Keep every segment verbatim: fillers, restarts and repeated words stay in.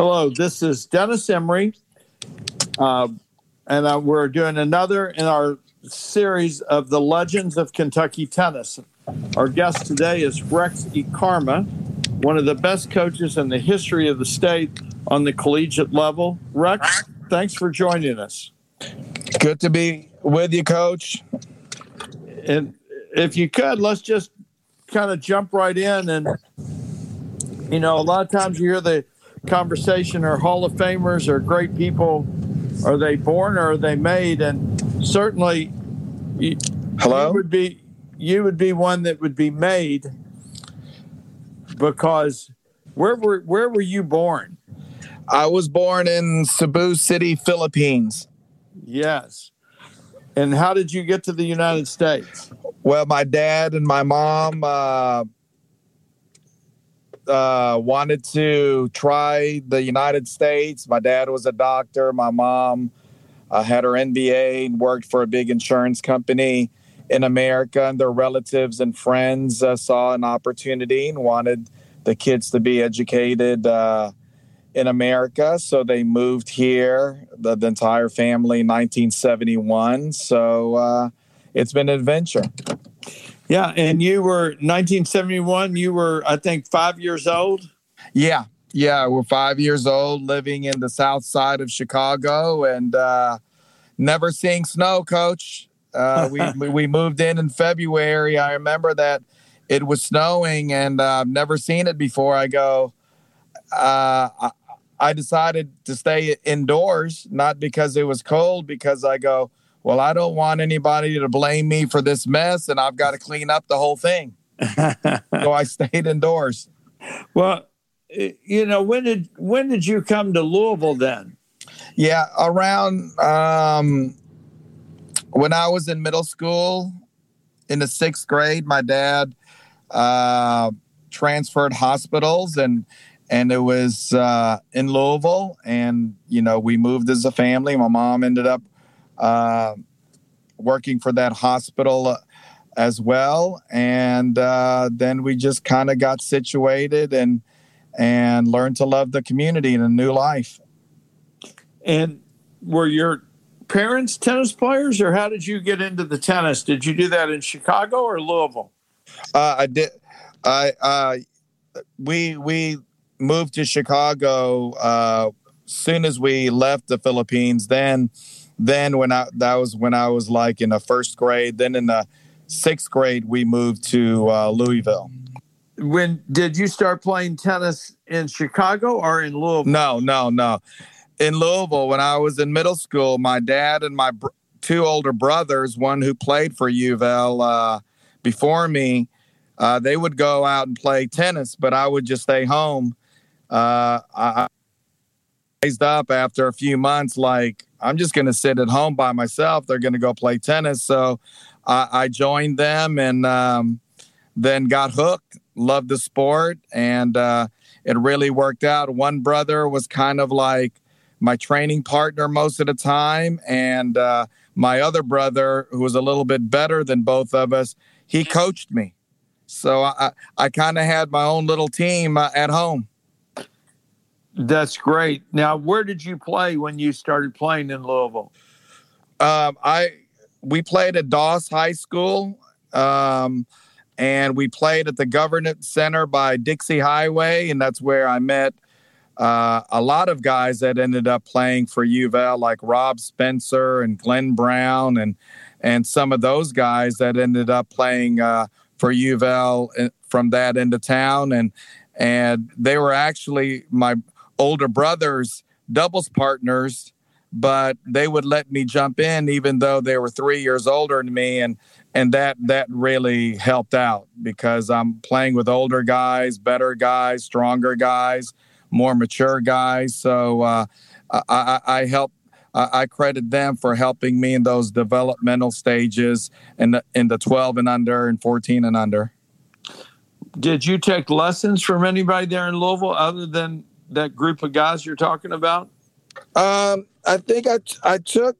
Hello, this is Dennis Emery, uh, and uh, we're doing another in our series of the Legends of Kentucky Tennis. Our guest today is Rex Ekarma, one of the best coaches in the history of the state on the collegiate level. Rex, thanks for joining us. Good to be with you, Coach. And if you could, let's just kind of jump right in. And, you know, a lot of times you hear the conversation, are Hall of Famers or great people, are they born or are they made? And certainly you, Hello? you would be you would be one that would be made, because where were where were you born? I was born in Cebu City, Philippines. Yes. And how did you get to the United States? Well, my dad and my mom uh, uh, wanted to try the United States. My dad was a doctor. My mom uh, had her M B A and worked for a big insurance company in America. And their relatives and friends uh, saw an opportunity and wanted the kids to be educated uh, in America. So they moved here, the, the entire family, in nineteen seventy-one. So uh, it's been an adventure. Yeah, and you were nineteen seventy-one, you were, I think, five years old? Yeah, yeah, we're five years old, living in the south side of Chicago, and uh, never seeing snow, Coach. Uh, we we moved in in February. I remember that it was snowing, and uh, I've never seen it before. I go, uh, I, I decided to stay indoors, not because it was cold, because I go, well, I don't want anybody to blame me for this mess, and I've got to clean up the whole thing. So I stayed indoors. Well, you know, when did when did you come to Louisville then? Yeah, around um, when I was in middle school, in the sixth grade, my dad uh, transferred hospitals, and and it was uh, in Louisville, and you know, we moved as a family. My mom ended up Uh, working for that hospital uh, as well. And uh, then we just kind of got situated and and learned to love the community in a new life. And were your parents tennis players, or how did you get into the tennis? Did you do that in Chicago or Louisville? Uh, I did. I uh, we we moved to Chicago uh, soon as we left the Philippines. Then. Then when I that was when I was like in the first grade. Then in the sixth grade, we moved to uh, Louisville. When did you start playing tennis, in Chicago or in Louisville? No, no, no. In Louisville, when I was in middle school, my dad and my br- two older brothers, one who played for U of L uh, before me, uh, they would go out and play tennis, but I would just stay home. Uh, I raised up after a few months, like, I'm just going to sit at home by myself. They're going to go play tennis. So uh, I joined them, and um, then got hooked, loved the sport, and uh, it really worked out. One brother was kind of like my training partner most of the time, and uh, my other brother, who was a little bit better than both of us, he coached me. So I, I kind of had my own little team uh, at home. That's great. Now, where did you play when you started playing in Louisville? Um, I we played at Doss High School, um, and we played at the Governance Center by Dixie Highway, and that's where I met uh, a lot of guys that ended up playing for U of L, like Rob Spencer and Glenn Brown, and and some of those guys that ended up playing uh, for U of L from that end of town, and and they were actually my older brothers' doubles partners, but they would let me jump in even though they were three years older than me. And, and that, that really helped out, because I'm playing with older guys, better guys, stronger guys, more mature guys. So uh, I, I, I help, I credit them for helping me in those developmental stages in the, in the twelve and under and fourteen and under. Did you take lessons from anybody there in Louisville other than that group of guys you're talking about? Um, I think I, I took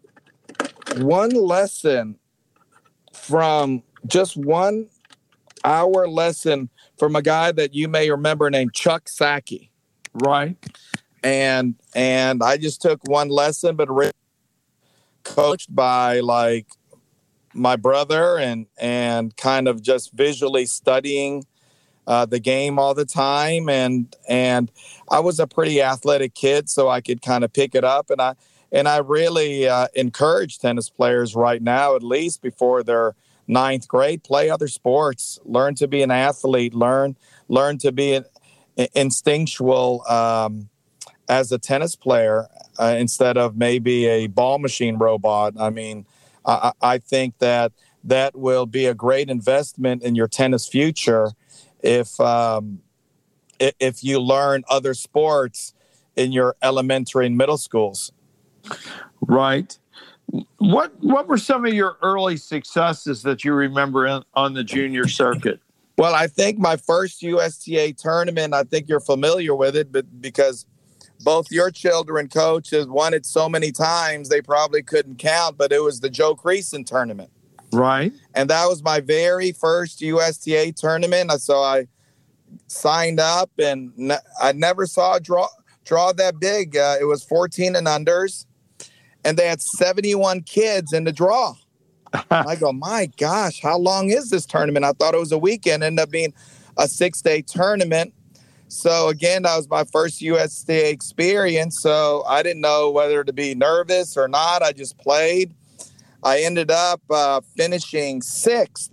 one lesson from just one hour lesson from a guy that you may remember named Chuck Sackey. Right. and and I just took one lesson, but really coached by like my brother and and kind of just visually studying uh, the game all the time. And and I was a pretty athletic kid, so I could kind of pick it up. And I and I really uh, encourage tennis players right now, at least before their ninth grade, play other sports, learn to be an athlete, learn learn to be an, instinctual um, as a tennis player uh, instead of maybe a ball machine robot. I mean, I, I think that that will be a great investment in your tennis future if um, if you learn other sports in your elementary and middle schools. Right. What what were some of your early successes that you remember in, on the junior circuit? Well, I think my first U S T A tournament, I think you're familiar with it, but because both your children, Coach, has won it so many times, they probably couldn't count, but it was the Joe Creason tournament. Right. And that was my very first U S T A tournament. So I signed up, and ne- I never saw a draw, draw that big. Uh, it was fourteen and unders, and they had seventy-one kids in the draw. I go, my gosh, how long is this tournament? I thought it was a weekend. Ended up being a six-day tournament. So, again, that was my first U S T A experience. So I didn't know whether to be nervous or not. I just played. I ended up uh, finishing sixth.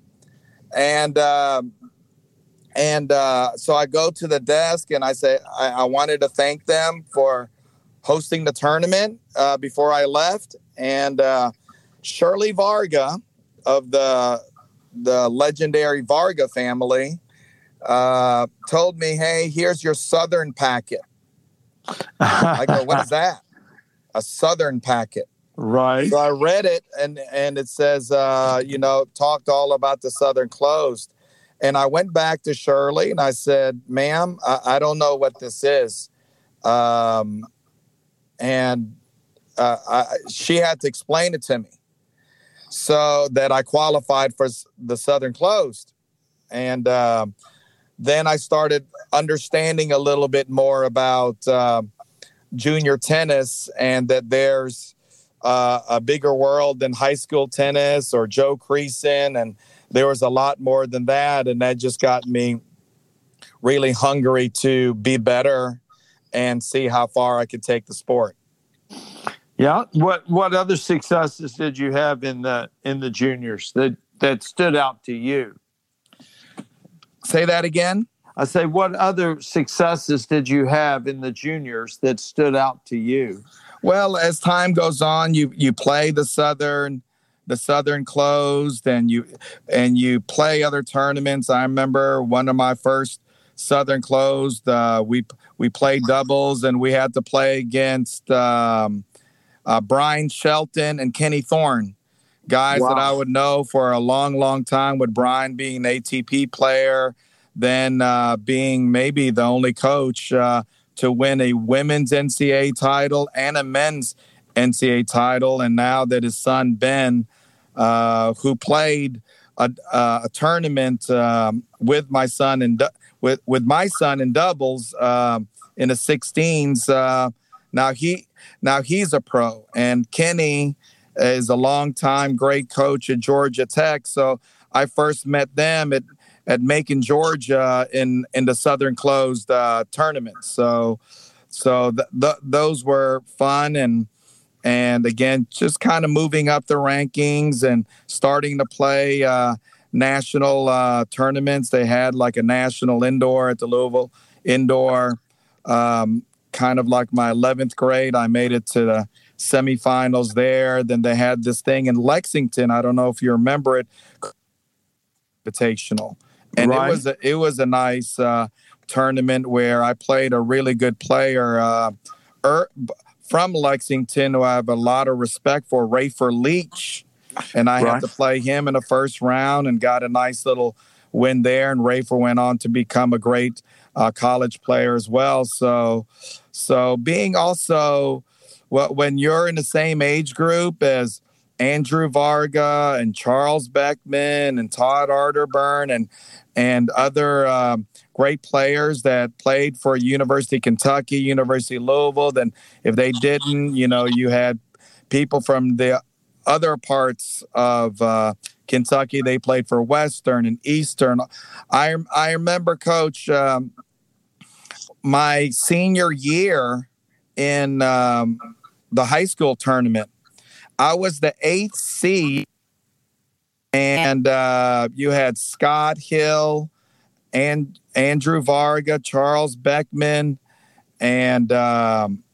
And uh, and uh, so I go to the desk, and I say I, I wanted to thank them for hosting the tournament uh, before I left. And uh, Shirley Varga of the the legendary Varga family uh, told me, hey, here's your Southern packet. I go, what is that? A Southern packet. Right. So I read it, and, and it says, uh, you know, talked all about the Southern closed. And I went back to Shirley, and I said, ma'am, I, I don't know what this is. Um, and uh, I, she had to explain it to me, so that I qualified for the Southern Closed. And uh, then I started understanding a little bit more about uh, junior tennis, and that there's uh, a bigger world than high school tennis or Joe Creason. And there was a lot more than that. And that just got me really hungry to be better and see how far I could take the sport. Yeah. What what other successes did you have in the in the juniors that, that stood out to you? Say that again? I say, what other successes did you have in the juniors that stood out to you? Well, as time goes on, you you play the Southern the Southern Closed, and you and you play other tournaments. I remember one of my first Southern Closed, uh, we we played doubles, and we had to play against um, Uh, Brian Shelton and Kenny Thorne, guys Wow. that I would know for a long, long time, with Brian being an A T P player, then uh, being maybe the only coach uh, to win a women's N C A A title and a men's N C A A title. And now that his son, Ben, uh, who played a, a tournament um, with my son in du- with, with my son in doubles uh, in the sixteens, uh, now he Now he's a pro, and Kenny is a longtime great coach at Georgia Tech. So I first met them at, at Macon, Georgia, in, in the Southern Closed uh, tournament. So so th- th- those were fun, and and again, just kind of moving up the rankings and starting to play uh, national uh, tournaments. They had like a national indoor at the Louisville Indoor. Um, kind of like my eleventh grade, I made it to the semifinals there. Then they had this thing in Lexington. I don't know if you remember it, Invitational. And right. it was a, it was a nice uh, tournament where I played a really good player uh, er, from Lexington, who I have a lot of respect for, Rafer Leach. And I right. had to play him in the first round and got a nice little win there. And Rafer went on to become a great uh, college player as well. So, so being also, well, when you're in the same age group as Andrew Varga and Charles Beckman and Todd Arterburn and and other um, great players that played for University of Kentucky, University of Louisville. Then if they didn't, you know, you had people from the other parts of uh, Kentucky. They played for Western and Eastern. I I remember, Coach, um, my senior year in um, the high school tournament, I was the eighth seed, and uh, you had Scott Hill and Andrew Varga, Charles Beckman, and um,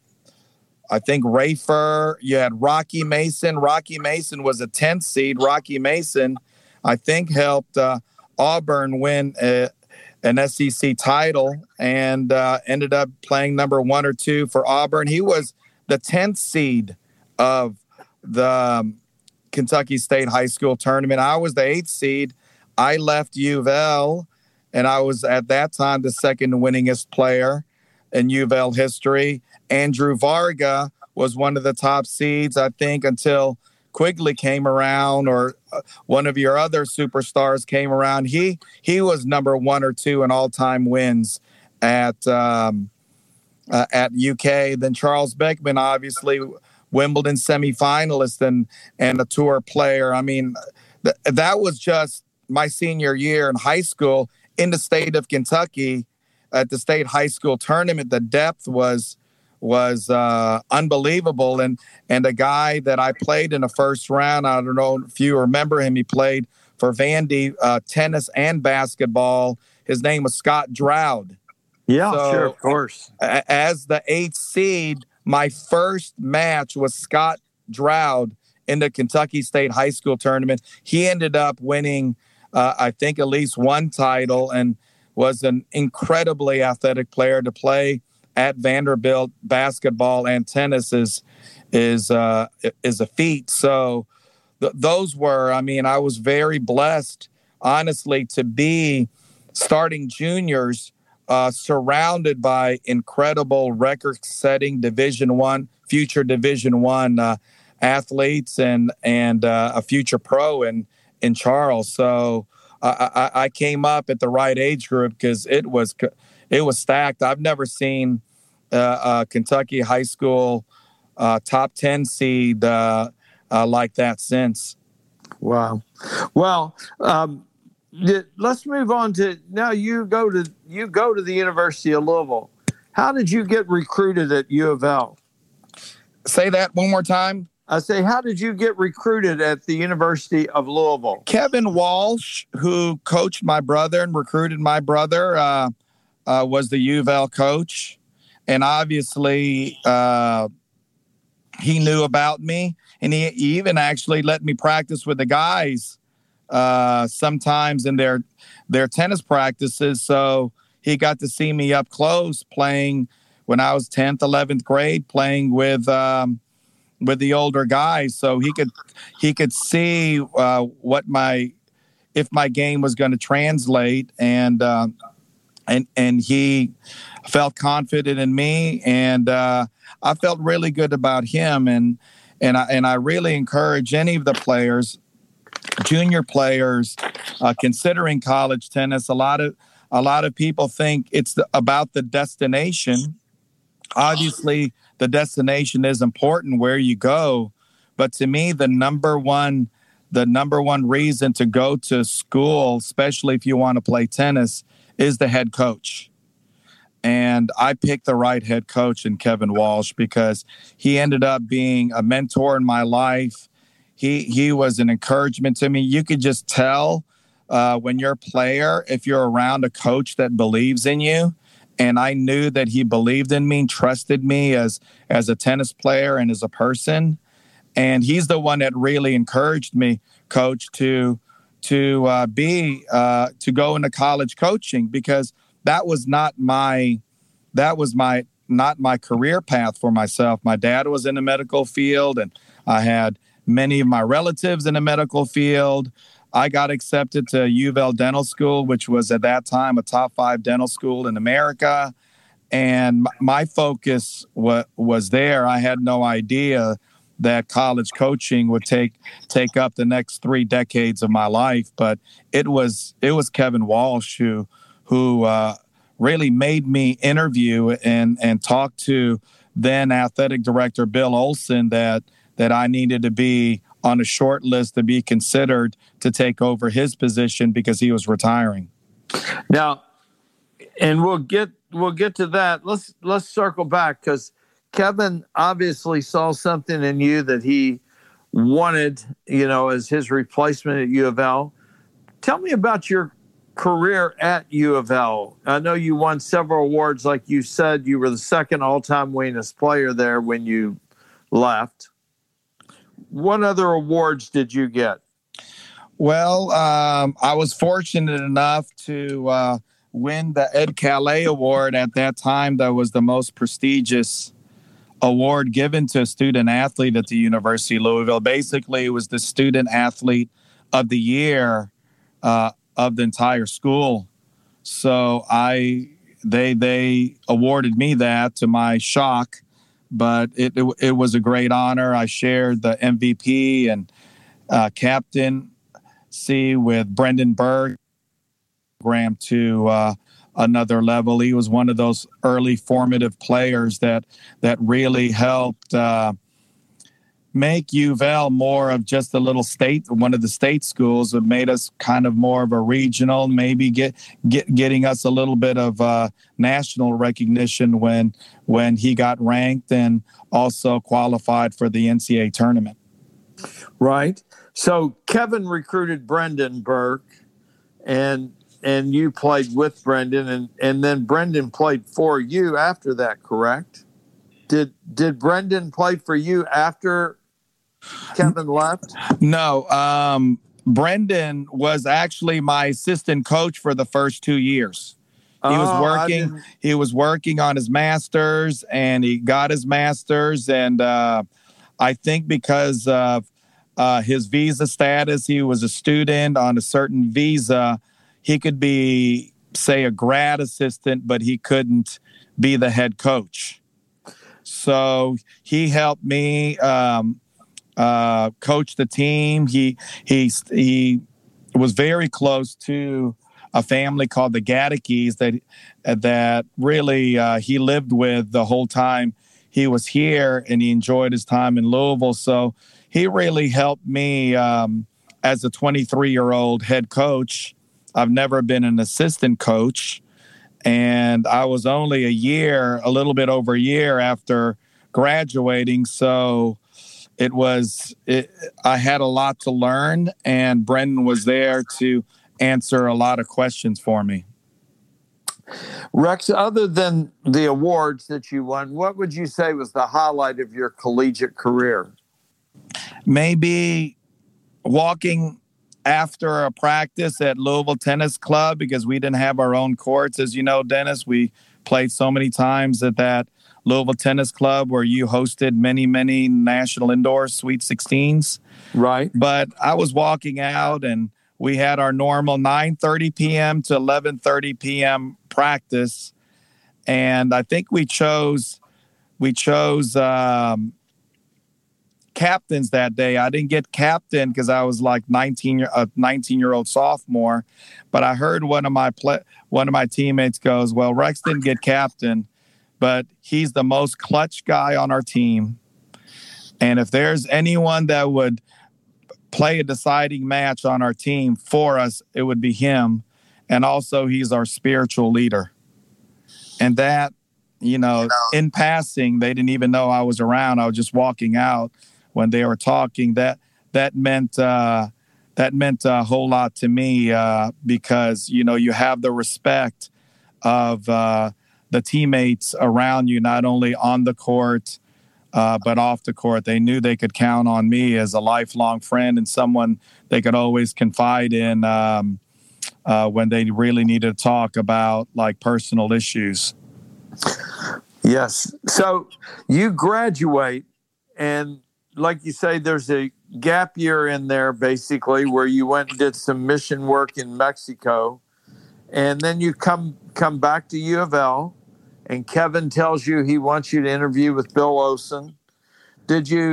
I think Rafer. You had Rocky Mason. Rocky Mason was a tenth seed. Rocky Mason, I think, helped uh, Auburn win a, an S E C title and uh, ended up playing number one or two for Auburn. He was the tenth seed of the um, Kentucky State High School tournament. I was the eighth seed. I left U of L, and I was at that time the second winningest player in U of L history. Andrew Varga was one of the top seeds, I think, until Quigley came around or one of your other superstars came around. He he was number one or two in all-time wins at um, uh, at U K. Then Charles Beckman, obviously, Wimbledon semifinalist and and a tour player. I mean, th- that was just my senior year in high school in the state of Kentucky at the state high school tournament. The depth was was uh, unbelievable. And and a guy that I played in the first round, I don't know if you remember him, he played for Vandy, uh, tennis and basketball. His name was Scott Droude. Yeah, so, sure, of course. As the eighth seed, my first match was Scott Droude in the Kentucky State High School tournament. He ended up winning, uh, I think, at least one title and was an incredibly athletic player to play at Vanderbilt. Basketball and tennis is is uh, is a feat. So th- those were, I mean, I was very blessed, honestly, to be starting juniors uh, surrounded by incredible record-setting Division One, future Division One uh, athletes, and and uh, a future pro in in Charles. So I, I, I came up at the right age group because it was it was stacked. I've never seen uh, a Kentucky high school uh, top ten seed uh, uh, like that since. Wow. Well, um, let's move on to now. You go to you go to the University of Louisville. How did you get recruited at U of L? Say that one more time. I say, how did you get recruited at the University of Louisville? Kevin Walsh, who coached my brother and recruited my brother, uh, uh, was the U of L coach. And obviously, uh, he knew about me. And he, he even actually let me practice with the guys uh, sometimes in their, their tennis practices. So he got to see me up close playing when I was tenth, eleventh grade, playing with um, – with the older guys, so he could he could see uh, what my if my game was going to translate, and uh, and and he felt confident in me, and uh, I felt really good about him, and and I and I really encourage any of the players, junior players, uh, considering college tennis. A lot of a lot of people think it's the, about the destination. Obviously, the destination is important where you go, but to me, the number one, the number one reason to go to school, especially if you want to play tennis, is the head coach. And I picked the right head coach in Kevin Walsh because he ended up being a mentor in my life. He he was an encouragement to me. You could just tell uh, when you're a player, if you're around a coach that believes in you. And I knew that he believed in me, trusted me as as a tennis player and as a person. And he's the one that really encouraged me, Coach, to to uh, be uh, to go into college coaching, because that was not my that was my not my career path for myself. My dad was in the medical field, and I had many of my relatives in the medical field. I got accepted to U of L Dental School, which was at that time a top five dental school in America. And my focus wa- was there. I had no idea that college coaching would take take up the next three decades of my life. But it was it was Kevin Walsh who who uh, really made me interview and and talk to then athletic director Bill Olson that that I needed to be on a short list to be considered to take over his position because he was retiring. Now, and we'll get we'll get to that. Let's let's circle back because Kevin obviously saw something in you that he wanted, you know, as his replacement at U of L. Tell me about your career at U of L. I know you won several awards. Like you said, you were the second all-time winningest player there when you left. What other awards did you get? Well, um, I was fortunate enough to uh, win the Ed Calais Award at that time. That was the most prestigious award given to a student athlete at the University of Louisville. Basically, it was the student athlete of the year uh, of the entire school. So I, they, they awarded me that to my shock, but it, it, it was a great honor. I shared the M V P and uh, captaincy with Brendan Burke, Graham to uh, another level. He was one of those early formative players that that really helped uh, make U of L more of just a little state, one of the state schools. It made us kind of more of a regional, maybe get, get getting us a little bit of uh, national recognition when when he got ranked and also qualified for the N C double A tournament. Right. So Kevin recruited Brendan Burke, and and you played with Brendan, and, and then Brendan played for you after that, correct? Did did Brendan play for you after Kevin left? No. Um, Brendan was actually my assistant coach for the first two years. He was Oh, I working. didn't- He was working on his master's, and he got his master's. And uh, I think because of uh, his visa status, he was a student on a certain visa. He could be, say, a grad assistant, but he couldn't be the head coach. So he helped me um, uh, coach the team. He he he was very close to a family called the Gaddickies that that really uh, he lived with the whole time he was here, and he enjoyed his time in Louisville. So he really helped me um, as a twenty-three-year-old head coach. I've never been an assistant coach, and I was only a year, a little bit over a year after graduating. So it was, it, I had a lot to learn, and Brendan was there to answer a lot of questions for me. Rex, other than the awards that you won, what would you say was the highlight of your collegiate career? Maybe walking after a practice at Louisville Tennis Club, because we didn't have our own courts. As you know, Dennis, we played so many times at that Louisville Tennis Club where you hosted many, many national indoor Sweet sixteens. Right. But I was walking out, and we had our normal nine thirty p.m. to eleven thirty p.m. practice. And I think we chose, we chose, um, captains that day. I didn't get captain because I was like nineteen, a nineteen-year-old sophomore. But I heard one of my play, one of my teammates goes, "Well, Rex didn't get captain, but he's the most clutch guy on our team. And if there's anyone that would play a deciding match on our team for us, it would be him. And also, he's our spiritual leader." And that, you know, in passing, they didn't even know I was around. I was just walking out when they were talking. That that meant uh, that meant a whole lot to me uh, because, you know, you have the respect of uh, the teammates around you, not only on the court, uh, but off the court. They knew they could count on me as a lifelong friend and someone they could always confide in um, uh, when they really needed to talk about like personal issues. Yes. So you graduate, and like you say, there's a gap year in there basically where you went and did some mission work in Mexico, and then you come come back to U of L, and Kevin tells you he wants you to interview with Bill Olson. Did you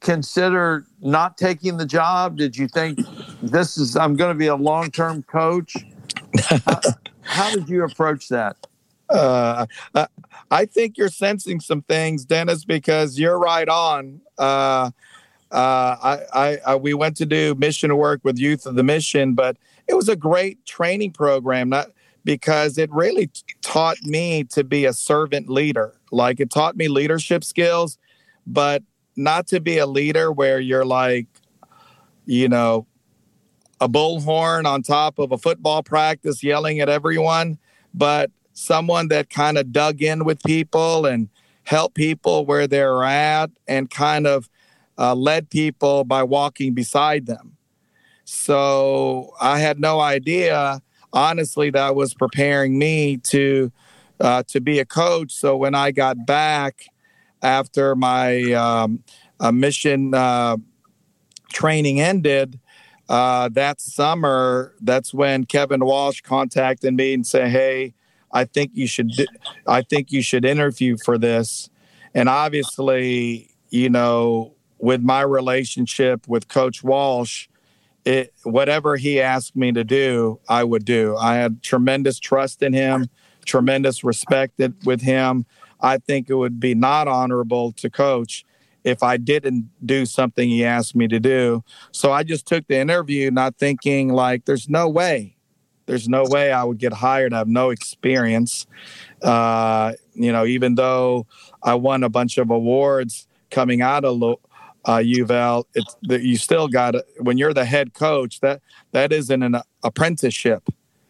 consider not taking the job? Did you think this is, I'm going to be a long-term coach? how, how did you approach that? Uh, I think you're sensing some things, Dennis, because you're right on. Uh, uh, I, I, I, we went to do mission work with Youth of the Mission, but it was a great training program, not because it really t- taught me to be a servant leader. Like, it taught me leadership skills, but not to be a leader where you're like, you know, a bullhorn on top of a football practice yelling at everyone, but someone that kind of dug in with people and helped people where they're at and kind of uh, led people by walking beside them. So I had no idea, honestly, that was preparing me to uh, to be a coach. So when I got back after my um, uh, mission uh, training ended, uh, that summer, that's when Kevin Walsh contacted me and said, "Hey, I think you should. I think you should interview for this." And obviously, you know, with my relationship with Coach Walsh, it whatever he asked me to do, I would do. I had tremendous trust in him, tremendous respect with him. I think it would be not honorable to Coach if I didn't do something he asked me to do. So I just took the interview, not thinking like, there's no way. There's no way I would get hired. I have no experience. Uh, you know, even though I won a bunch of awards coming out of uh, U of L, it's that you still got to, when you're the head coach, that that isn't an apprenticeship.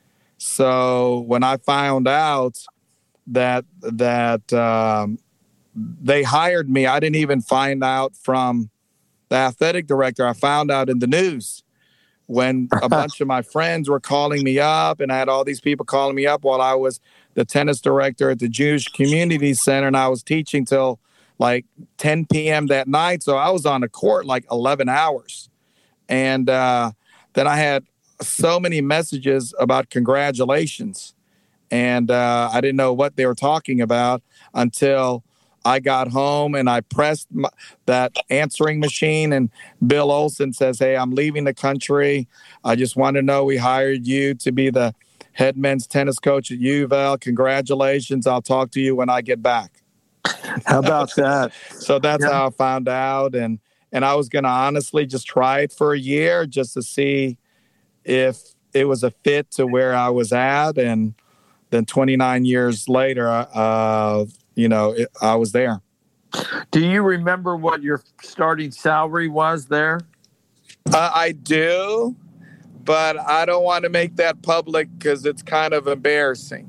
So when I found out that that um, they hired me, I didn't even find out from the athletic director. I found out in the news. When a bunch of my friends were calling me up, and I had all these people calling me up while I was the tennis director at the Jewish Community Center, and I was teaching till like ten p.m. that night. So I was on the court like eleven hours. And uh, then I had so many messages about congratulations. And uh, I didn't know what they were talking about until I got home and I pressed my, that answering machine, and Bill Olson says, "Hey, I'm leaving the country. I just want to know we hired you to be the head men's tennis coach at U of L. Congratulations. I'll talk to you when I get back." How about that? So that's yeah. how I found out. And, and I was going to honestly just try it for a year just to see if it was a fit to where I was at. And then twenty-nine years later, uh, you know, it, I was there. Do you remember what your starting salary was there? Uh, I do, but I don't want to make that public because it's kind of embarrassing.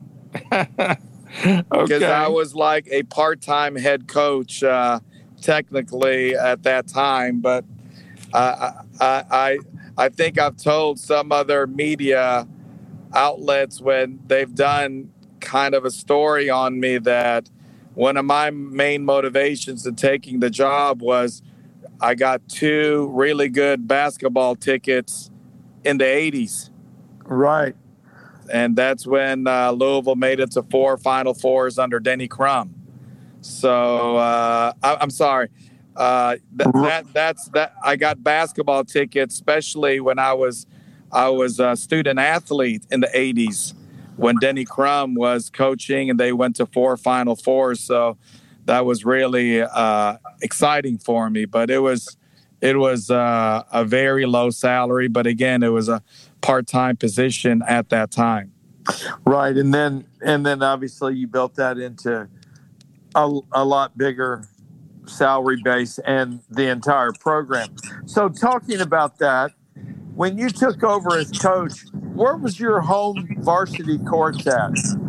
Because okay. I was like a part-time head coach, uh, technically at that time. But uh, I, I, I think I've told some other media outlets when they've done kind of a story on me that one of my main motivations in taking the job was I got two really good basketball tickets in the eighties. Right. And that's when uh, Louisville made it to four Final Fours under Denny Crum. So uh, I, I'm sorry. Uh, th- that that's that. I got basketball tickets, especially when I was I was a student athlete in the eighties. When Denny Crum was coaching and they went to four Final Fours. So that was really uh, exciting for me. But it was it was uh, a very low salary. But again, it was a part-time position at that time. Right. And then and then obviously you built that into a, a lot bigger salary base and the entire program. So talking about that, when you took over as coach, where was your home varsity courts at?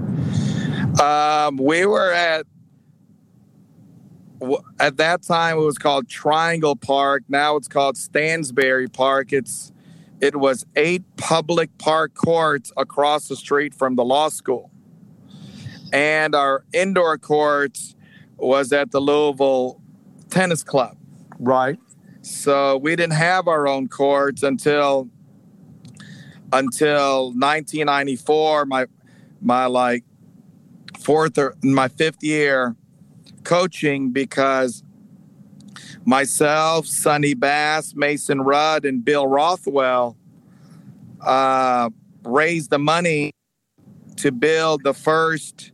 Um, we were at, at that time, it was called Triangle Park. Now it's called Stansbury Park. It's, it was eight public park courts across the street from the law school. And our indoor courts was at the Louisville Tennis Club. Right. So we didn't have our own courts until until nineteen ninety-four, my my like fourth or my fifth year coaching, because myself, Sonny Bass, Mason Rudd, and Bill Rothwell uh, raised the money to build the first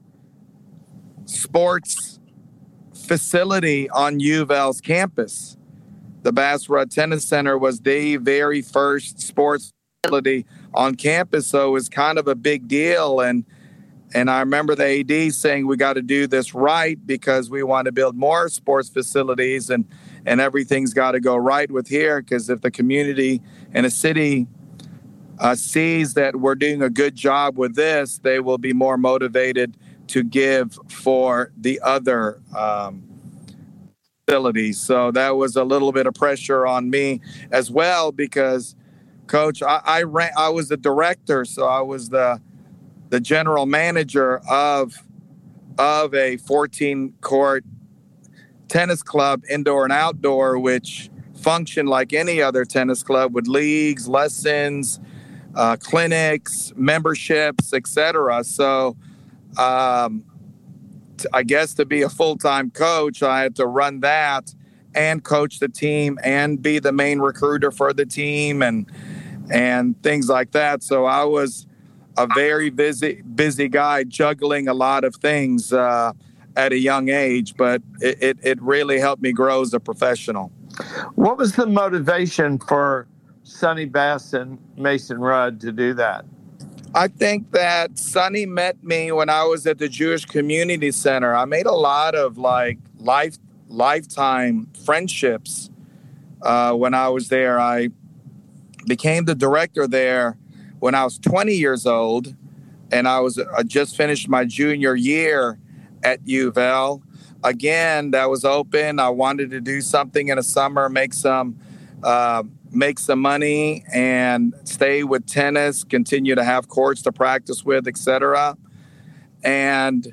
sports facility on U of L's campus. The Bass Rudd Tennis Center was the very first sports facility on campus, so it was kind of a big deal. And and I remember the A D saying, we got to do this right because we want to build more sports facilities, and, and everything's got to go right with here, because if the community and a city uh, sees that we're doing a good job with this, they will be more motivated to give for the other um, facilities. So that was a little bit of pressure on me as well, because, Coach, I, I ran, I was the director, so I was the the general manager of of a fourteen court tennis club, indoor and outdoor, which functioned like any other tennis club with leagues, lessons, uh, clinics, memberships, et cetera. So um, t- I guess to be a full-time coach, I had to run that and coach the team and be the main recruiter for the team and and things like that. So I was a very busy, busy guy juggling a lot of things uh, at a young age, but it, it, it really helped me grow as a professional. What was the motivation for Sonny Bass and Mason Rudd to do that? I think that Sonny met me when I was at the Jewish Community Center. I made a lot of like life lifetime friendships uh, when I was there. I became the director there when I was twenty years old, and I was I just finished my junior year at U of L. Again, that was open. I wanted to do something in the summer, make some uh, make some money, and stay with tennis, continue to have courts to practice with, et cetera. And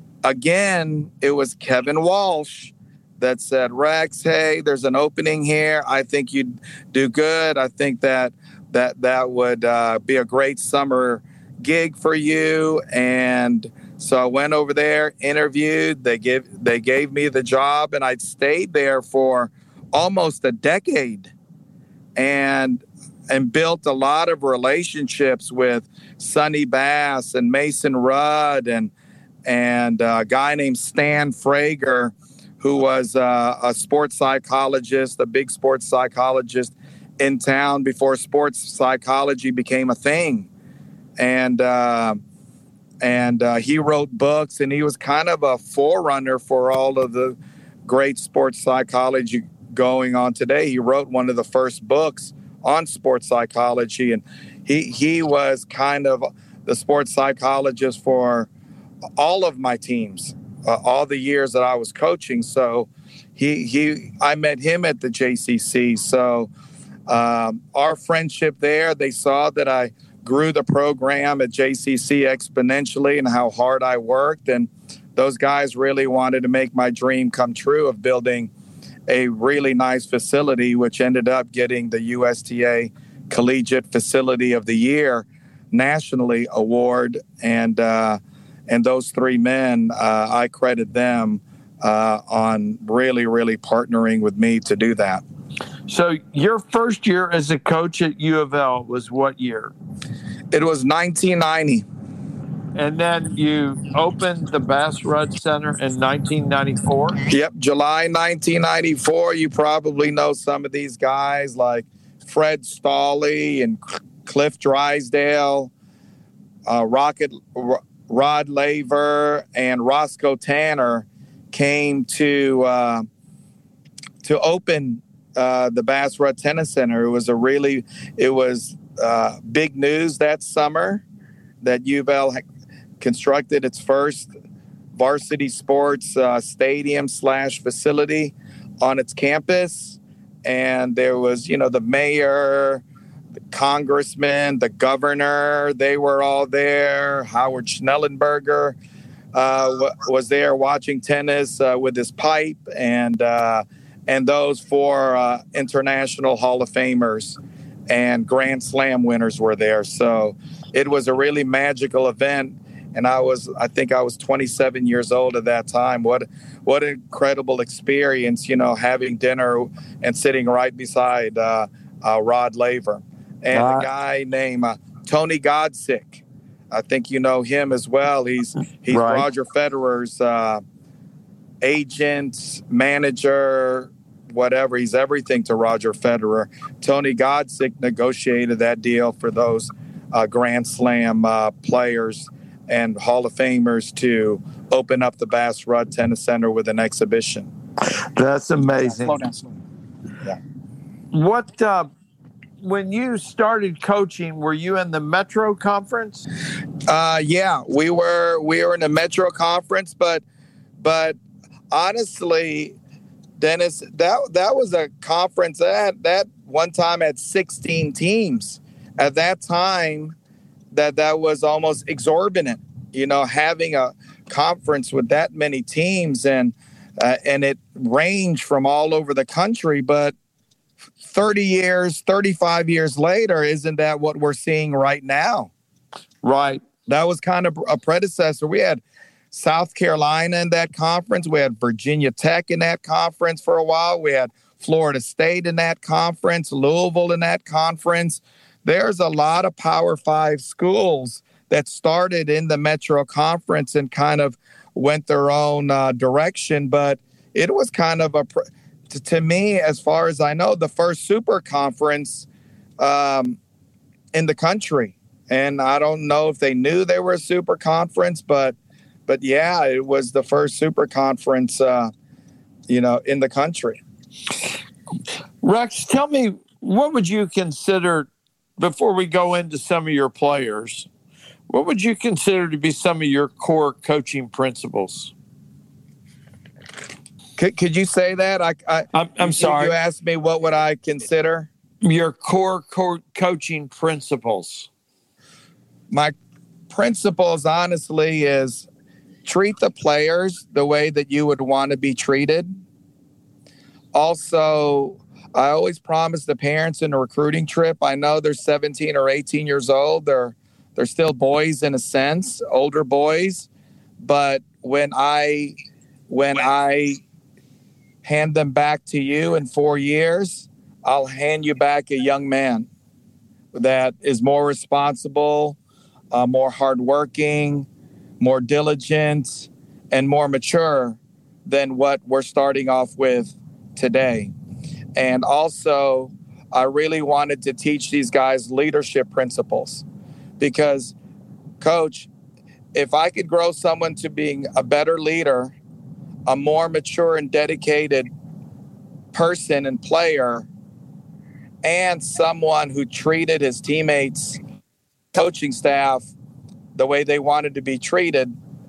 again, it was Kevin Walsh that said, Rex, hey, there's an opening here. I think you'd do good. I think that that that would uh, be a great summer gig for you. And so I went over there, interviewed. They gave they gave me the job, and I stayed there for almost a decade, and and built a lot of relationships with Sonny Bass and Mason Rudd and and a guy named Stan Frager, who was uh, a sports psychologist, a big sports psychologist in town before sports psychology became a thing. And uh, and uh, he wrote books, and he was kind of a forerunner for all of the great sports psychology going on today. He wrote one of the first books on sports psychology, and he he was kind of the sports psychologist for all of my teams, uh, all the years that I was coaching. So he he I met him at the J C C. So um, our friendship there, they saw that I grew the program at J C C exponentially and how hard I worked. And those guys really wanted to make my dream come true of building a really nice facility, which ended up getting the U S T A Collegiate Facility of the Year nationally award. And uh, and those three men, uh, I credit them uh, on really, really partnering with me to do that. So your first year as a coach at U of L was what year? It was nineteen ninety. And then you opened the Bass Rudd Center in nineteen ninety-four? Yep, July nineteen ninety-four. You probably know some of these guys like Fred Stawley and Cliff Drysdale, uh, Rocket Rod Laver, and Roscoe Tanner came to uh, to open uh, the Bass Rudd Tennis Center. It was a really, it was uh, big news that summer that U of L constructed its first varsity sports uh, stadium slash facility on its campus. And there was, you know, the mayor, the congressman, the governor, they were all there. Howard Schnellenberger uh, w- was there watching tennis uh, with his pipe, and uh, and those four uh, international Hall of Famers and Grand Slam winners were there. So it was a really magical event. And I was, I think I was twenty-seven years old at that time. What, what an incredible experience, you know, having dinner and sitting right beside uh, uh, Rod Laver and uh, a guy named uh, Tony Godsick. I think you know him as well. He's he's right. Roger Federer's uh, agent, manager, whatever. He's everything to Roger Federer. Tony Godsick negotiated that deal for those uh, Grand Slam uh, players and Hall of Famers to open up the Bass Rudd Tennis Center with an exhibition. That's amazing. Yeah, slow down, slow down. Yeah. What, uh, when you started coaching, were you in the Metro Conference? Uh, yeah, we were. We were in the Metro Conference, but but honestly, Dennis, that that was a conference that that one time had sixteen teams. At that time, that that was almost exorbitant. You know, having a conference with that many teams, and uh, and it ranged from all over the country, but thirty years, thirty-five years later, isn't that what we're seeing right now? Right. That was kind of a predecessor. We had South Carolina in that conference. We had Virginia Tech in that conference for a while. We had Florida State in that conference, Louisville in that conference. There's a lot of Power Five schools that started in the Metro Conference and kind of went their own uh, direction. But it was kind of a... Pre- To, to me, as far as I know, the first super conference um, in the country. And I don't know if they knew they were a super conference, but but yeah, it was the first super conference, uh, you know, in the country. Rex, tell me, what would you consider, before we go into some of your players, what would you consider to be some of your core coaching principles? Could, could you say that? I, I, I'm, I'm sorry. You asked me what would I consider? Your core co- coaching principles. My principles, honestly, is treat the players the way that you would want to be treated. Also, I always promise the parents in a recruiting trip, I know they're seventeen or eighteen years old. They're, they're still boys in a sense, older boys. But when I, when I... hand them back to you in four years, I'll hand you back a young man that is more responsible, uh, more hardworking, more diligent, and more mature than what we're starting off with today. And also, I really wanted to teach these guys leadership principles because, Coach, if I could grow someone to being a better leader, a more mature and dedicated person and player, and someone who treated his teammates, coaching staff, the way they wanted to be treated,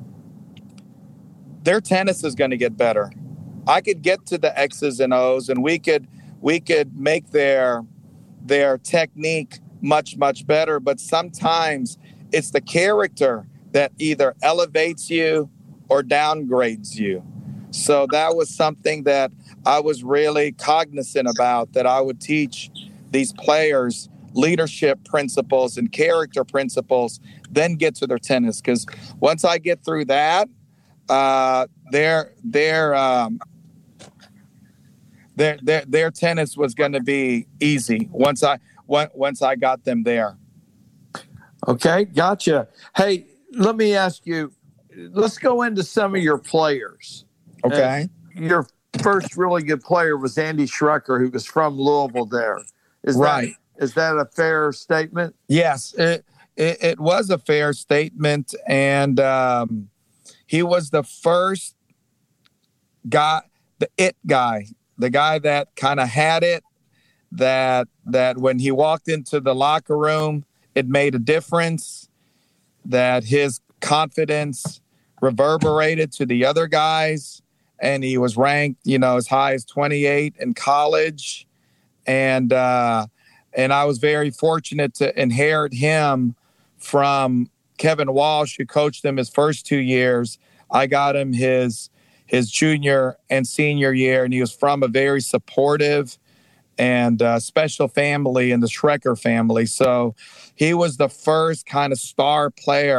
their tennis is going to get better. I could get to the X's and O's, and we could we could make their their technique much, much better. But sometimes it's the character that either elevates you or downgrades you. So that was something that I was really cognizant about, that I would teach these players leadership principles and character principles, then get to their tennis. Because once I get through that, uh, their their um, their their their tennis was going to be easy. Once I once I got them there. Okay, gotcha. Hey, let me ask you. Let's go into some of your players. Okay. Uh, your first really good player was Andy Schrecker, who was from Louisville there. Is right. That, is that a fair statement? Yes, it, it, it was a fair statement. And um, he was the first guy, the it guy, the guy that kind of had it, that that when he walked into the locker room, it made a difference, that his confidence reverberated to the other guys. And he was ranked, you know, as high as twenty-eight in college. And uh, and I was very fortunate to inherit him from Kevin Walsh, who coached him his first two years. I got him his his junior and senior year, and he was from a very supportive and uh, special family in the Schrecker family. So he was the first kind of star player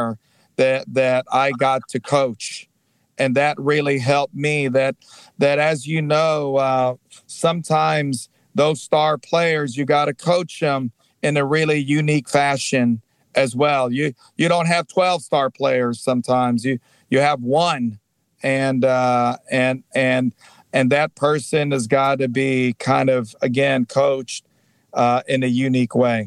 that that I got to coach, and that really helped me. That that as you know, uh, sometimes those star players, you got to coach them in a really unique fashion as well. You you don't have twelve star players. Sometimes you you have one, and uh, and and and that person has got to be kind of again coached uh, in a unique way.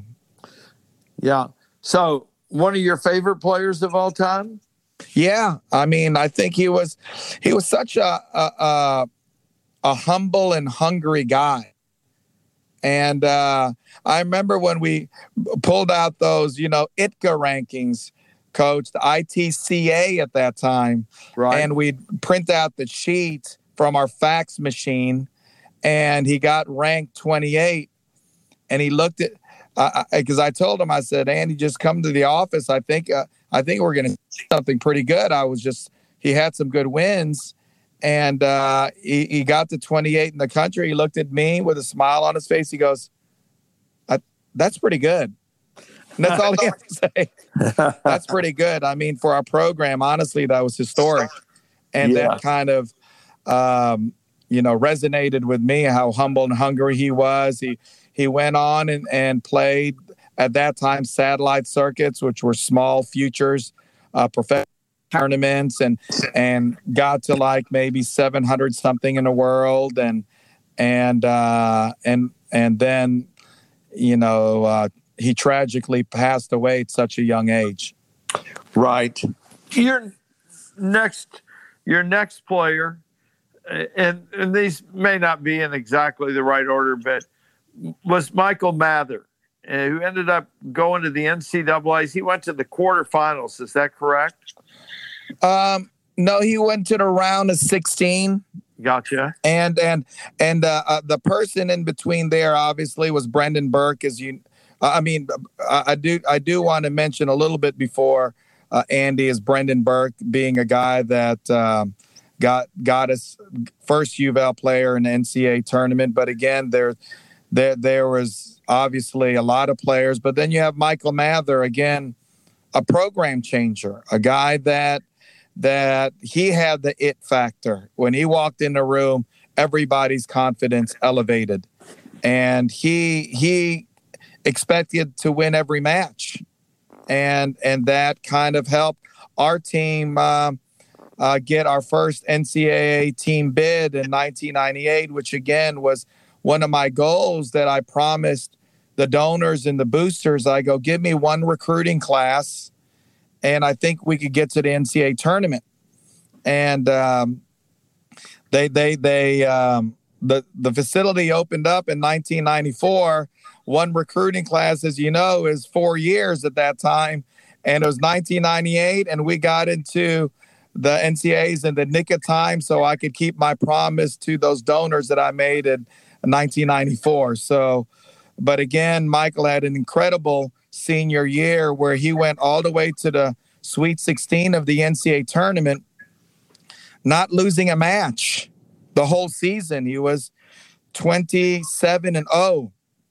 Yeah. So, one of your favorite players of all time? Yeah, I mean, I think he was he was such a a, a, a humble and hungry guy. And uh, I remember when we pulled out those, you know, I T C A rankings, Coach, the I T C A at that time, right? And we'd print out the sheet from our fax machine, and he got ranked twenty-eight. And he looked at, because uh, I told him, I said, Andy, just come to the office. I think uh, I think we're going to see something pretty good. I was just, he had some good wins. And uh, he, he got to twenty-eight in the country. He looked at me with a smile on his face. He goes, that's pretty good. And that's all he had to say. That's pretty good. I mean, for our program, honestly, that was historic. And yeah. that kind of, um, you know, resonated with me, how humble and hungry he was. He he went on and, and played, at that time, satellite circuits, which were small futures, uh, professional tournaments, and and got to like maybe seven hundred something in the world. And, and, uh, and, and then, you know, uh, he tragically passed away at such a young age. Right. Your next, your next player, and and these may not be in exactly the right order, but was Michael Mather, uh, who ended up going to the N C double A's. He went to the quarterfinals. Is that correct? Um, no, he went to the round of sixteen. Gotcha. And and and uh, uh, the person in between there, obviously, was Brendan Burke. As you, uh, I mean, I, I do I do want to mention a little bit before uh, Andy is Brendan Burke, being a guy that um, got got us first U of L player in the N C A A tournament. But again, there there there was obviously a lot of players. But then you have Michael Mather, again, a program changer, a guy that. that he had the it factor. When he walked in the room, everybody's confidence elevated. And he he expected to win every match. And and that kind of helped our team uh, uh, get our first N C double A team bid in nineteen ninety-eight, which again was one of my goals that I promised the donors and the boosters. I go, give me one recruiting class, and I think we could get to the N C double A tournament. And um, they, they, they, um, the the facility opened up in nineteen ninety-four. One recruiting class, as you know, is four years at that time, and it was nineteen ninety-eight, and we got into the N C double A's in the nick of time, so I could keep my promise to those donors that I made in nineteen ninety-four. So, but again, Michael had an incredible senior year where he went all the way to the Sweet sixteen of the N C double A tournament, not losing a match the whole season. He was twenty-seven and oh.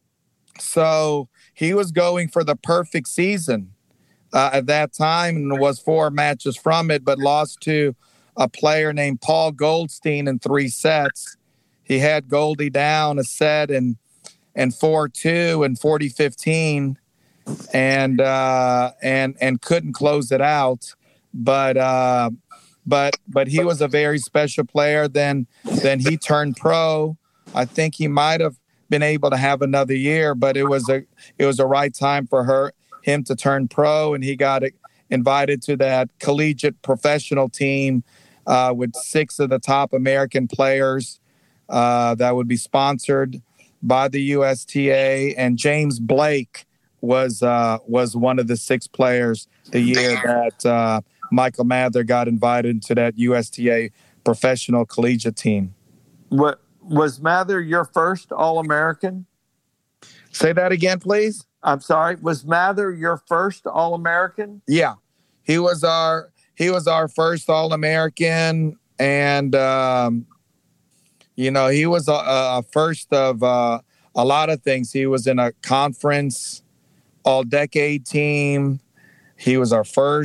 So he was going for the perfect season uh, at that time, and was four matches from it, but lost to a player named Paul Goldstein in three sets. He had Goldie down a set and and four two and forty fifteen. And uh, and and couldn't close it out, but uh, but but he was a very special player. Then then he turned pro. I think he might have been able to have another year, but it was a it was a right time for her him to turn pro, and he got invited to that collegiate professional team uh, with six of the top American players uh, that would be sponsored by the U S T A, and James Blake was uh, was one of the six players the year that uh, Michael Mather got invited to that U S T A professional collegiate team. What was Mather your first All-American? Say that again, please. I'm sorry. Was Mather your first All-American? Yeah, he was our he was our first All-American, and um, you know, he was a, a first of uh, a lot of things. He was in a conference all-decade team. He was our first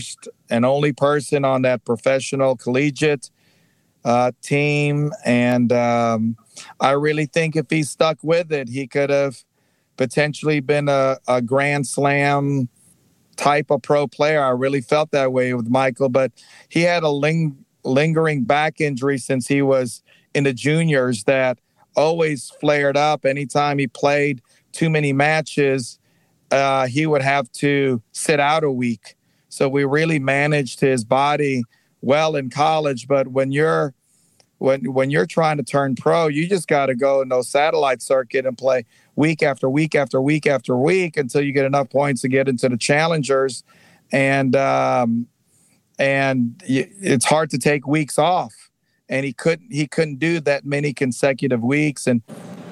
and only person on that professional collegiate uh, team. And um, I really think if he stuck with it, he could have potentially been a, a Grand Slam type of pro player. I really felt that way with Michael, but he had a ling- lingering back injury since he was in the juniors that always flared up. Anytime he played too many matches, uh, he would have to sit out a week. So we really managed his body well in college. But when you're when when you're trying to turn pro, you just got to go in those satellite circuit and play week after week after week after week until you get enough points to get into the challengers. And um, and it's hard to take weeks off. And he couldn't he couldn't do that many consecutive weeks. And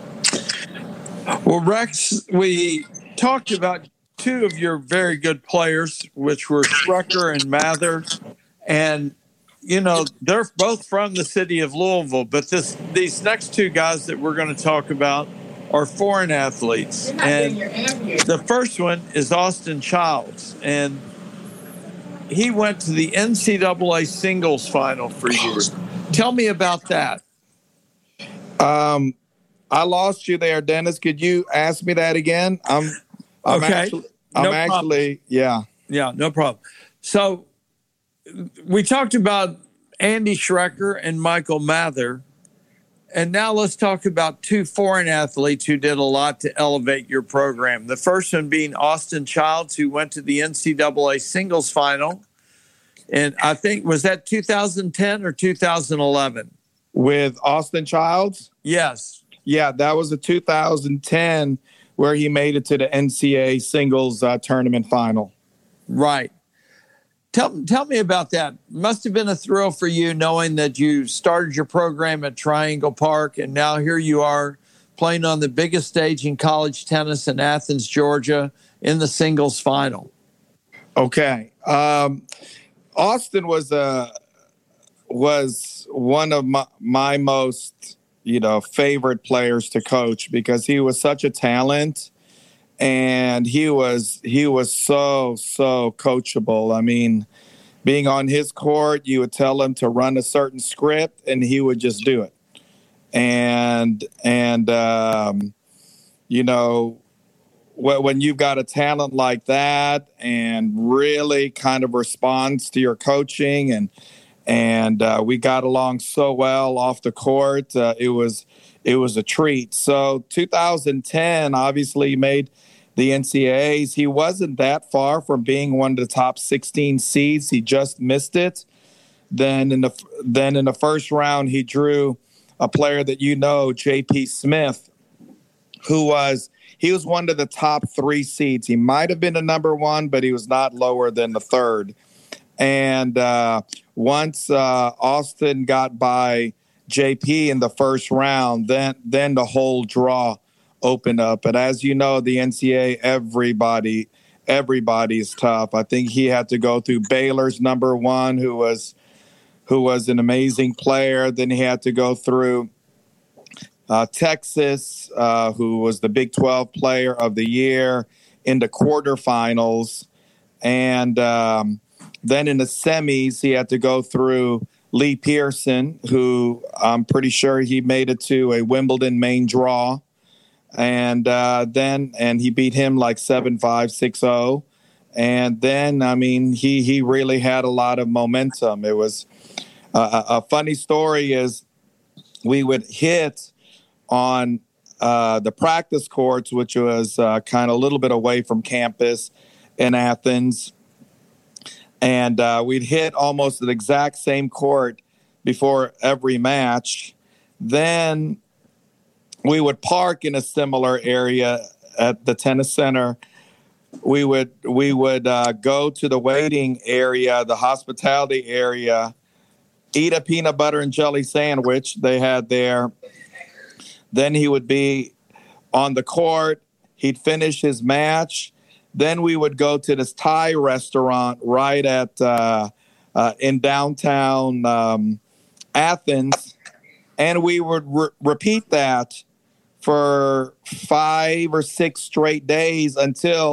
well, Rex, we talked about two of your very good players, which were Schrecker and Mather, and you know they're both from the city of Louisville. But this these next two guys that we're going to talk about are foreign athletes, and the first one is Austin Childs, and he went to the N C double A singles final for you. Tell me about that. Um, I lost you there, Dennis. Could you ask me that again? I'm, I'm okay. actually, I'm no actually, problem. yeah. Yeah, no problem. So we talked about Andy Schrecker and Michael Mather, and now let's talk about two foreign athletes who did a lot to elevate your program. The first one being Austin Childs, who went to the N C double A singles final. And I think, was that two thousand ten or two thousand eleven? With Austin Childs? Yes. Yeah, that was a two thousand ten where he made it to the N C A A singles uh, tournament final. Right. Tell, tell me about that. Must have been a thrill for you knowing that you started your program at Triangle Park, and now here you are playing on the biggest stage in college tennis in Athens, Georgia, in the singles final. Okay. Um, Austin was a was one of my, my most, you know, favorite players to coach because he was such a talent, and he was he was so so coachable. I mean, being on his court, you would tell him to run a certain script, and he would just do it. And and um, you know. When you've got a talent like that and really kind of responds to your coaching, and and uh, we got along so well off the court, uh, it was it was a treat. So two thousand ten, obviously, made the N C A As. He wasn't that far from being one of the top sixteen seeds. He just missed it. Then in the then in the first round, he drew a player that you know, J P Smith, who was. He was one of the top three seeds. He might have been the number one, but he was not lower than the third. And uh, once uh, Austin got by J P in the first round, then then the whole draw opened up. But as you know, the N C A A, everybody, everybody's tough. I think he had to go through Baylor's number one, who was who was an amazing player. Then he had to go through Uh, Texas, uh, who was the Big twelve Player of the Year, in the quarterfinals. And um, then in the semis, he had to go through Lee Pearson, who I'm pretty sure he made it to a Wimbledon main draw. And uh, then and he beat him like seven five, six oh. And then, I mean, he, he really had a lot of momentum. It was uh, a funny story is we would hit on uh, the practice courts, which was uh, kind of a little bit away from campus in Athens. And uh, we'd hit almost the exact same court before every match. Then we would park in a similar area at the tennis center. We would we would uh, go to the waiting area, the hospitality area, eat a peanut butter and jelly sandwich they had there. Then he would be on the court. He'd finish his match. Then we would go to this Thai restaurant right at uh, uh, in downtown um, Athens, and we would re- repeat that for five or six straight days until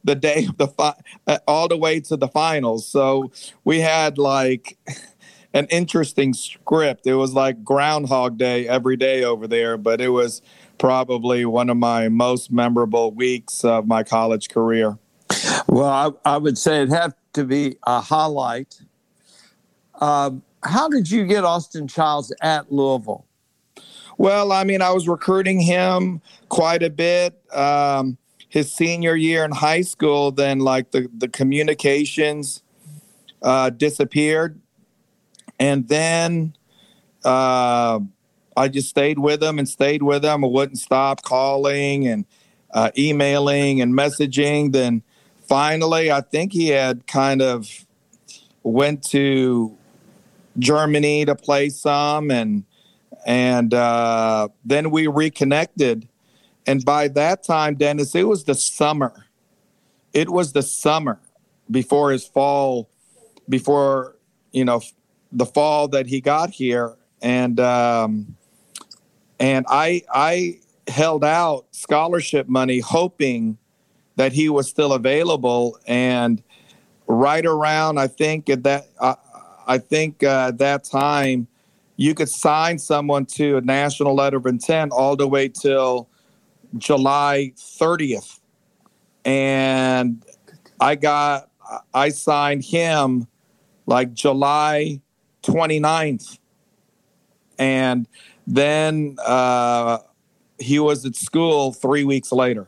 the day of the fi- uh, all the way to the finals. So we had like an interesting script. It was like Groundhog Day every day over there, but it was probably one of my most memorable weeks of my college career. Well, I, I would say it had to be a highlight. Um, how did you get Austin Childs at Louisville? Well, I mean, I was recruiting him quite a bit. Um, his senior year in high school, then like the, the communications uh, disappeared. And then uh, I just stayed with him and stayed with him. I wouldn't stop calling and uh, emailing and messaging. Then finally, I think he had kind of went to Germany to play some, and and uh, then we reconnected. And by that time, Dennis, it was the summer. It was the summer before his fall, before, you know, the fall that he got here. And um, and I I held out scholarship money hoping that he was still available. And right around, I think at that, uh, I think uh, at that time, you could sign someone to a national letter of intent all the way till July thirtieth. And I got, I signed him like July twenty-ninth. And then uh, he was at school three weeks later.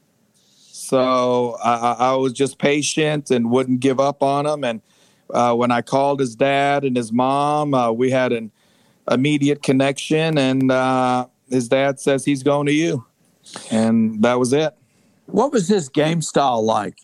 So I, I was just patient and wouldn't give up on him. And uh, when I called his dad and his mom, uh, we had an immediate connection. And uh, his dad says he's going to you. And that was it. What was his game style like?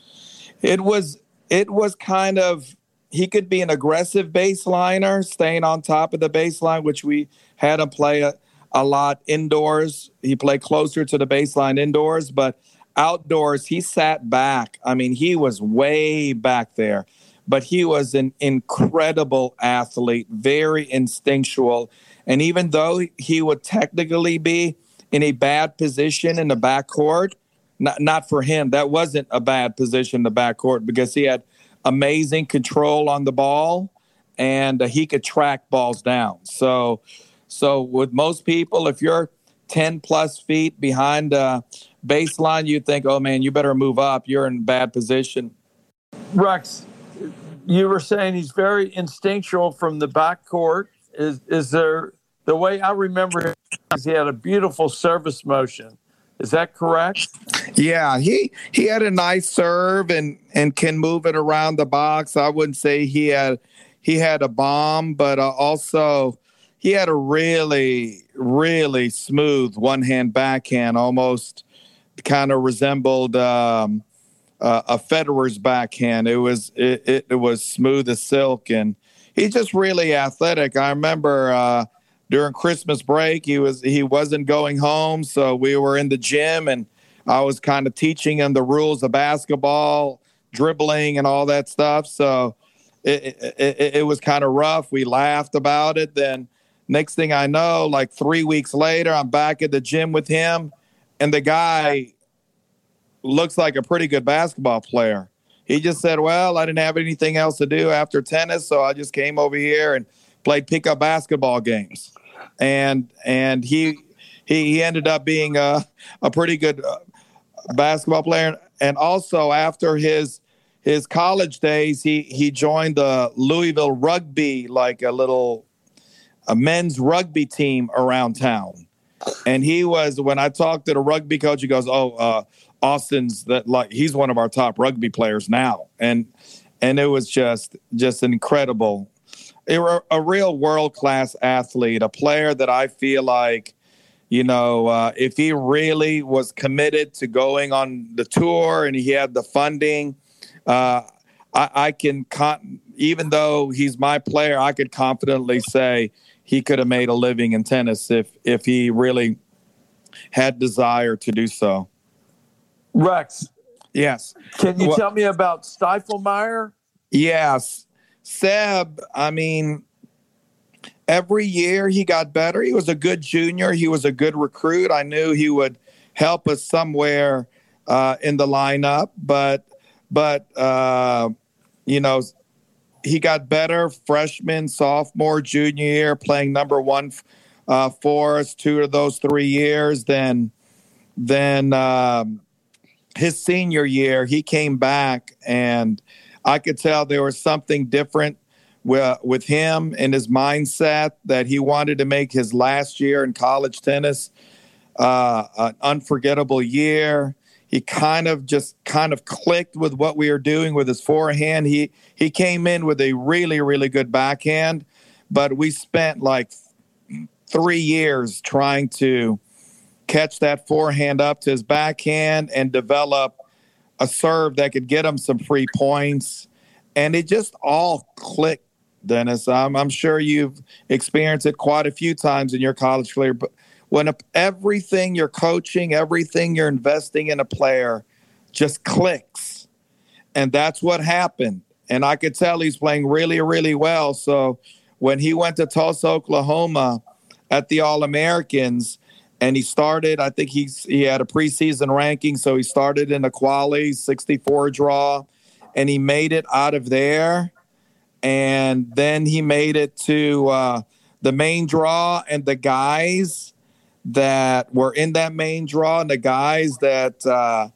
It was it was kind of, he could be an aggressive baseliner, staying on top of the baseline, which we had him play a, a lot indoors. He played closer to the baseline indoors, but outdoors, he sat back. I mean, he was way back there, but he was an incredible athlete, very instinctual. And even though he would technically be in a bad position in the backcourt, not, not for him, that wasn't a bad position in the backcourt because he had amazing control on the ball and uh, he could track balls down. So, so with most people, if you're ten plus feet behind uh baseline, you think, oh, man, you better move up. You're in bad position. Rex, you were saying he's very instinctual from the backcourt. Is is there, the way I remember him, he had a beautiful service motion. Is that correct? Yeah, he he had a nice serve and and can move it around the box. I wouldn't say he had he had a bomb, but uh, also he had a really, really smooth one-hand backhand, almost kind of resembled um, uh, a Federer's backhand. It was it, it, it was smooth as silk, and he's just really athletic. I remember uh, during Christmas break, he was he wasn't going home, so we were in the gym, and I was kind of teaching him the rules of basketball, dribbling, and all that stuff. So it it, it, it was kind of rough. We laughed about it. Then next thing I know, like three weeks later, I'm back at the gym with him. And the guy looks like a pretty good basketball player. He just said, well, I didn't have anything else to do after tennis, so I just came over here and played pickup basketball games. And and he he, he ended up being a, a pretty good uh, basketball player. And also after his his college days, he, he joined the Louisville Rugby, like a little a men's rugby team around town. And he was, when I talked to the rugby coach, he goes, oh, uh, Austin's that like, he's one of our top rugby players now. And, and it was just, just an incredible, a, a real world-class athlete, a player that I feel like, you know, uh, if he really was committed to going on the tour and he had the funding, uh, I, I can, con- even though he's my player, I could confidently say he could have made a living in tennis if if he really had desire to do so. Rex. Yes. Can you well, tell me about Stiefelemeyer? Yes. Seb, I mean, every year he got better. He was a good junior. He was a good recruit. I knew he would help us somewhere uh, in the lineup, but but uh, you know, he got better freshman, sophomore, junior year, playing number one uh, for us two of those three years. Then then um, his senior year, he came back, and I could tell there was something different with, with him and his mindset, that he wanted to make his last year in college tennis uh, an unforgettable year. He kind of just kind of clicked with what we were doing with his forehand. He he came in with a really, really good backhand, but we spent like three years trying to catch that forehand up to his backhand and develop a serve that could get him some free points. And it just all clicked, Dennis. I'm, I'm sure you've experienced it quite a few times in your college career, but when everything you're coaching, everything you're investing in a player just clicks. And that's what happened. And I could tell he's playing really, really well. So when he went to Tulsa, Oklahoma at the All-Americans, and he started, I think he's, he had a preseason ranking, so he started in the quali, sixty-four draw, and he made it out of there. And then he made it to uh, the main draw, and the guys that were in that main draw and the guys that uh,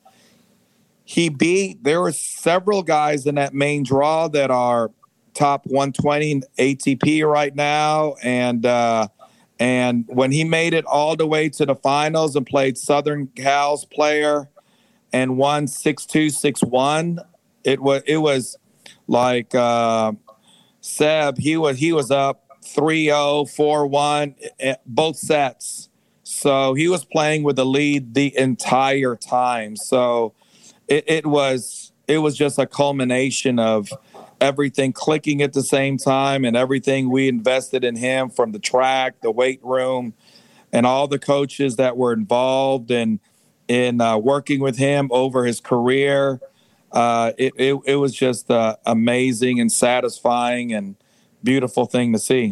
he beat, there were several guys in that main draw that are top one twenty A T P right now. And uh, and when he made it all the way to the finals and played Southern Cal's player and won six two, six one, it was it was like uh, Seb, he was he was up three oh, four one, both sets. So he was playing with the lead the entire time. So it, it was it was just a culmination of everything clicking at the same time, and everything we invested in him, from the track, the weight room, and all the coaches that were involved in in uh, working with him over his career. Uh, it, it it was just uh, amazing and satisfying and beautiful thing to see.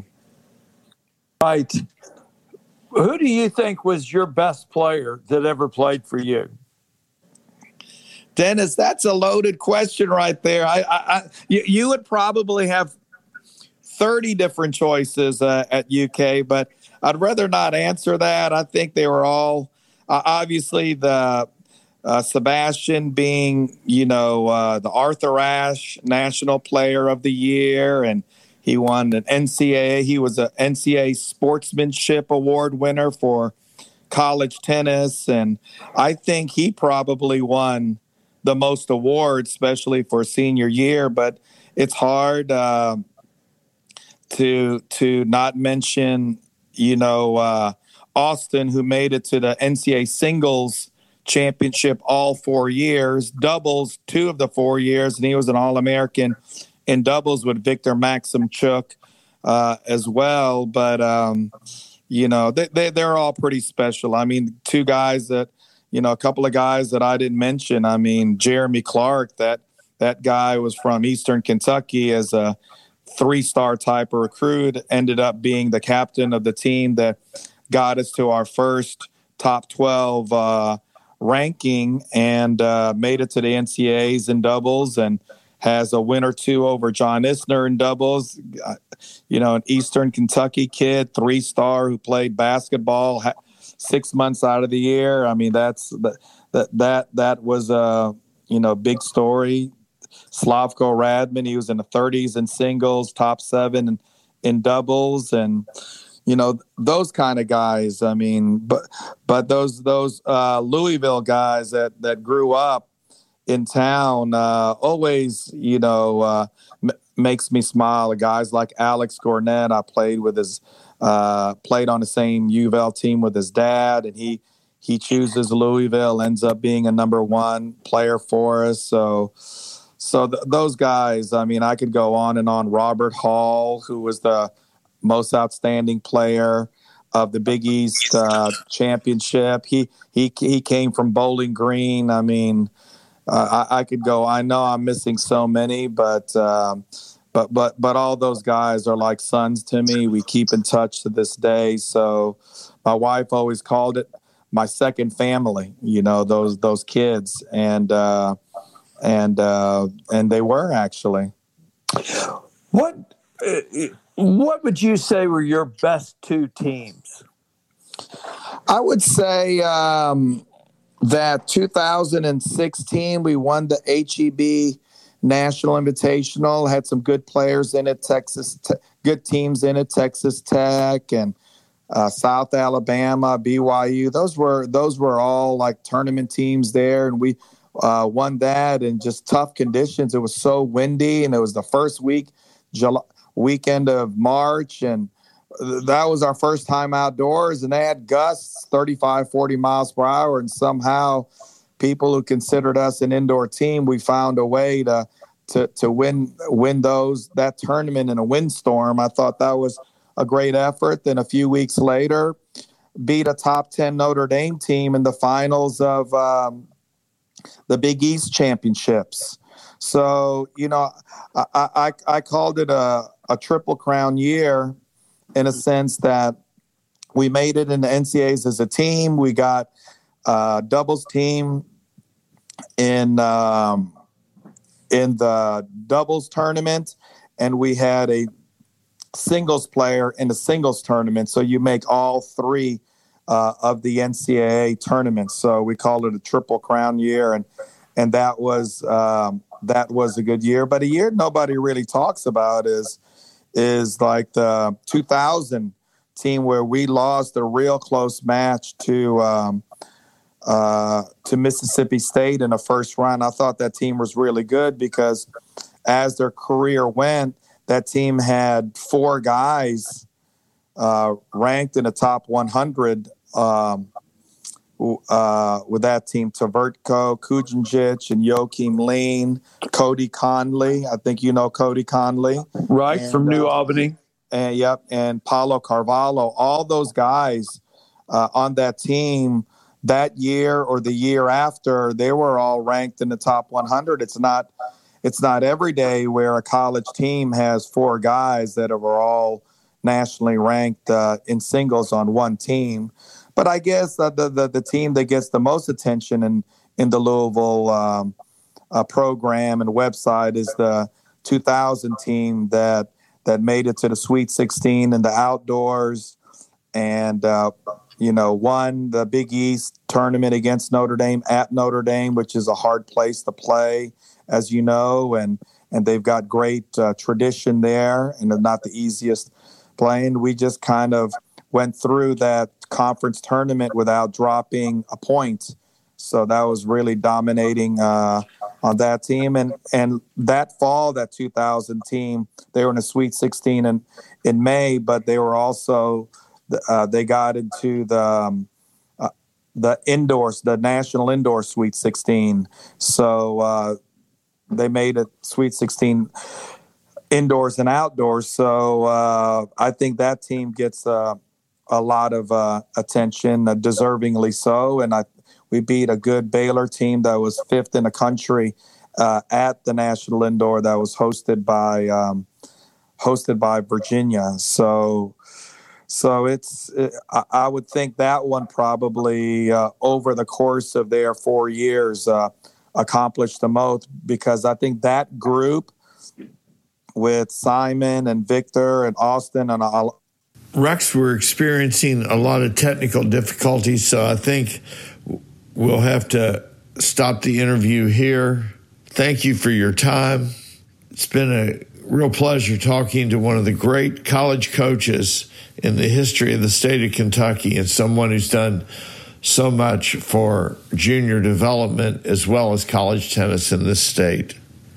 Right. Who do you think was your best player that ever played for you? Dennis, that's a loaded question right there. I, I, I you, you would probably have thirty different choices uh, at U K, but I'd rather not answer that. I think they were all uh, obviously the uh, Sebastian being, you know, uh, the Arthur Ashe National Player of the Year, and he won an N C A A. He was an N C A A Sportsmanship Award winner for college tennis, and I think he probably won the most awards, especially for senior year. But it's hard uh, to to not mention, you know, uh, Austin, who made it to the N C A A singles championship all four years, doubles two of the four years, and he was an All-American in doubles with Victor Maximchuk uh, as well. But, um, you know, they, they, they're all pretty special. I mean, two guys that, you know, a couple of guys that I didn't mention. I mean, Jeremy Clark, that that guy was from Eastern Kentucky as a three-star type of recruit, ended up being the captain of the team that got us to our first top twelve uh, ranking, and uh, made it to the N C A As in doubles, and has a win or two over John Isner in doubles. Uh, you know, an Eastern Kentucky kid, three-star, who played basketball ha- six months out of the year. I mean, that's that that that that was a you know big story. Slavko Radman, he was in the thirties in singles, top seven in, in doubles, and you know those kind of guys. I mean, but but those those uh, Louisville guys that that grew up in town uh, always, you know, uh, m- makes me smile. Guys like Alex Gornet, I played with his, uh, played on the same U of L team with his dad, and he he chooses Louisville, ends up being a number one player for us. So, so th- those guys, I mean, I could go on and on. Robert Hall, who was the most outstanding player of the Big East uh, championship, he he he came from Bowling Green. I mean. Uh, I, I could go. I know I'm missing so many, but um, but but but all those guys are like sons to me. We keep in touch to this day. So my wife always called it my second family. You know, those those kids, and uh, and uh, and they were actually. What uh, what would you say were your best two teams? I would say um, that two thousand sixteen we won the H E B National Invitational, had some good players in it, Texas, te- good teams in it, Texas Tech and uh, South Alabama, B Y U. Those were those were all like tournament teams there, and we uh, won that in just tough conditions. It was so windy, and it was the first week, July, weekend of March, and that was our first time outdoors, and they had gusts thirty-five, forty miles per hour, and somehow people who considered us an indoor team, we found a way to to to win win those that tournament in a windstorm. I thought that was a great effort. Then a few weeks later, beat a top ten Notre Dame team in the finals of um, the Big East championships. So, you know, I, I, I called it a, a triple crown year in a sense that we made it in the N C A As as a team. We got a doubles team in um, in the doubles tournament, and we had a singles player in the singles tournament. So you make all three uh, of the N C A A tournaments. So we called it a triple crown year, and and that was um, that was a good year. But a year nobody really talks about is is like the two thousand team where we lost a real close match to um, uh, to Mississippi State in the first round. I thought that team was really good because as their career went, that team had four guys uh, ranked in the top one hundred um, uh, with that team: Tvertko, Kujanjic, and Joakim Lean, Cody Conley. I think you know Cody Conley. Right, and, from New uh, Albany. And, yep, and Paulo Carvalho. All those guys uh, on that team that year or the year after, they were all ranked in the top one hundred. It's not It's not every day where a college team has four guys that are all nationally ranked uh, in singles on one team. But I guess uh, the, the the team that gets the most attention in, in the Louisville um, uh, program and website is the two thousand team that that made it to the Sweet sixteen in the outdoors and, uh, you know, won the Big East tournament against Notre Dame at Notre Dame, which is a hard place to play, as you know, and and they've got great uh, tradition there, and they're not the easiest playing. We just kind of went through that conference tournament without dropping a point, so that was really dominating uh, on that team. And and that fall, that two thousand team, they were in a Sweet sixteen in in May, but they were also uh, they got into the um, uh, the indoors, the National Indoor Sweet sixteen. So. Uh, They made a Sweet sixteen indoors and outdoors. So uh, I think that team gets uh, a lot of uh, attention, uh, deservingly so. And I, we beat a good Baylor team that was fifth in the country uh, at the National Indoor that was hosted by um, hosted by Virginia. So so it's it, I, I would think that one probably uh, over the course of their four years uh, accomplished the most, because I think that group with Simon and Victor and Austin and all. Rex, we're experiencing a lot of technical difficulties, so I think we'll have to stop the interview here. Thank you for your time. It's been a real pleasure talking to one of the great college coaches in the history of the state of Kentucky, and someone who's done so much for junior development as well as college tennis in this state.